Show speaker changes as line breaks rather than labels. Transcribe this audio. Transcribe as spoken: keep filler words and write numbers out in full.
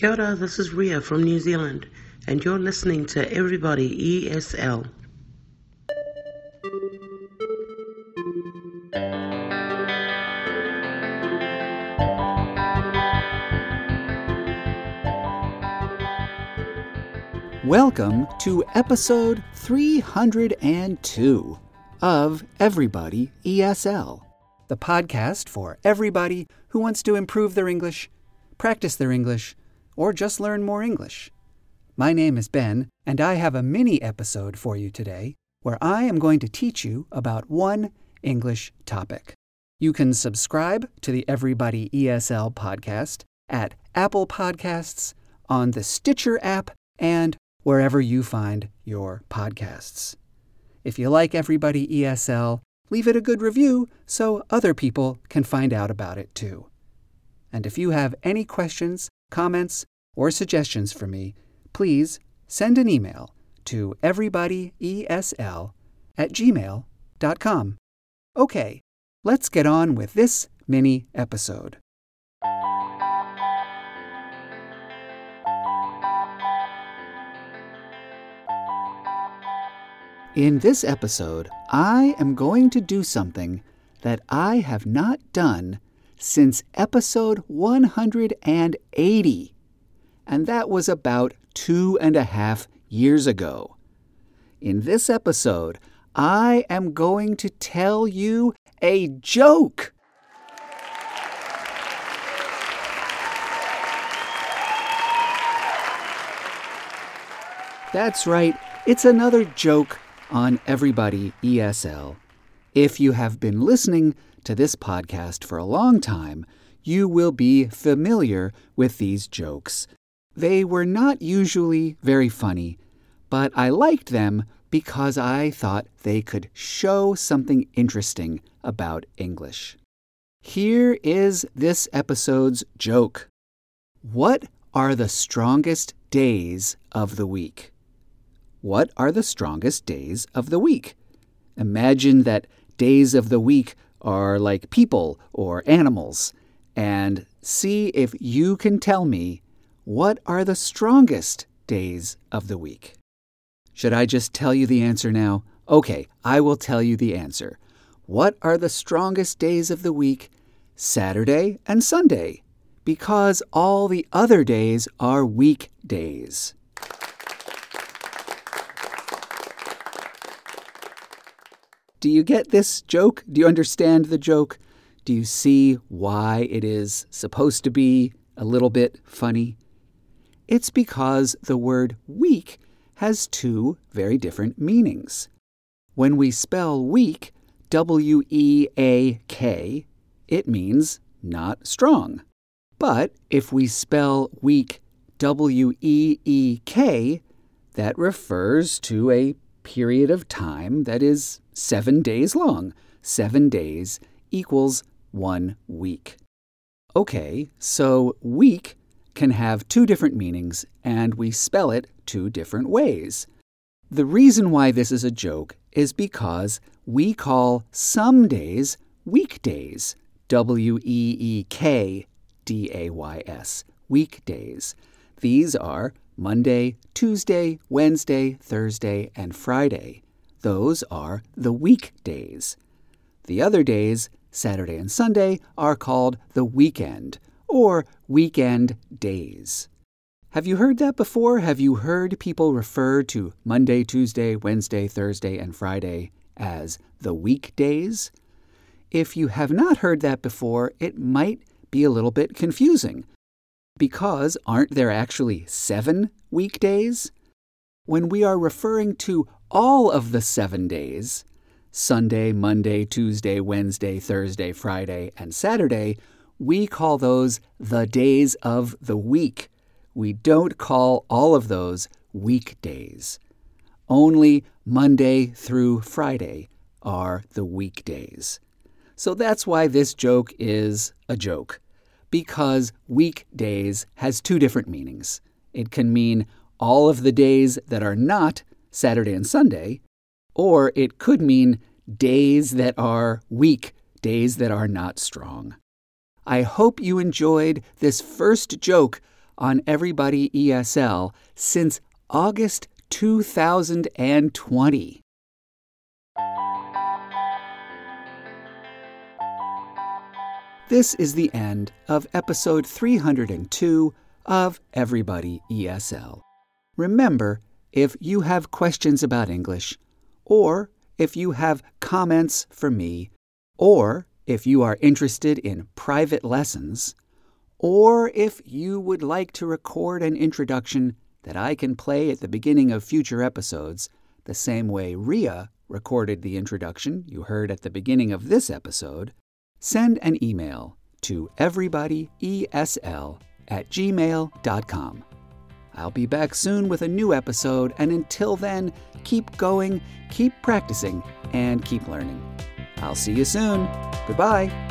Kia ora, this is Ria from New Zealand, and you're listening to Everybody E S L.
Welcome to episode three hundred two of Everybody E S L, the podcast for everybody who wants to improve their English, practice their English, or just learn more English. My name is Ben, and I have a mini episode for you today where I am going to teach you about one English topic. You can subscribe to the Everybody E S L podcast at Apple Podcasts, on the Stitcher app, and wherever you find your podcasts. If you like Everybody E S L, leave it a good review so other people can find out about it too. And if you have any questions, comments, or suggestions for me, please send an email to everybodyesl at gmail dot com. Okay, let's get on with this mini episode. In this episode, I am going to do something that I have not done since episode one hundred eighty, and that was about two and a half years ago. In this episode, I am going to tell you a joke. That's right, it's another joke on Everybody E S L. If you have been listening to this podcast for a long time, you will be familiar with these jokes. They were not usually very funny, but I liked them because I thought they could show something interesting about English. Here is this episode's joke. What are the strongest days of the week? What are the strongest days of the week? Imagine that days of the week are like people or animals, and see if you can tell me what are the strongest days of the week. Should I just tell you the answer now? Okay, I will tell you the answer. What are the strongest days of the week? Saturday and Sunday, because all the other days are weekdays. Do you get this joke? Do you understand the joke? Do you see why it is supposed to be a little bit funny? It's because the word week has two very different meanings. When we spell weak, W E A K, it means not strong. But if we spell week W E E K, that refers to a period of time that is seven days long. Seven days equals one week. Okay, so week can have two different meanings, and we spell it two different ways. The reason why this is a joke is because we call some days weekdays. W E E K D A Y S. Weekdays. These are Monday, Tuesday, Wednesday, Thursday, and Friday. Those are the weekdays. The other days, Saturday and Sunday, are called the weekend, or weekend days. Have you heard that before? Have you heard people refer to Monday, Tuesday, Wednesday, Thursday, and Friday as the weekdays? If you have not heard that before, it might be a little bit confusing. Because aren't there actually seven weekdays? When we are referring to all of the seven days, Sunday, Monday, Tuesday, Wednesday, Thursday, Friday, and Saturday, we call those the days of the week. We don't call all of those weekdays. Only Monday through Friday are the weekdays. So that's why this joke is a joke. Because weekdays has two different meanings. It can mean all of the days that are not Saturday and Sunday, or it could mean days that are weak, days that are not strong. I hope you enjoyed this first joke on Everybody E S L since August two thousand twenty. This is the end of episode three hundred two of Everybody E S L. Remember, if you have questions about English, or if you have comments for me, or if you are interested in private lessons, or if you would like to record an introduction that I can play at the beginning of future episodes, the same way Ria recorded the introduction you heard at the beginning of this episode, send an email to everybodyesl at gmail dot com. I'll be back soon with a new episode, and until then, keep going, keep practicing, and keep learning. I'll see you soon. Goodbye.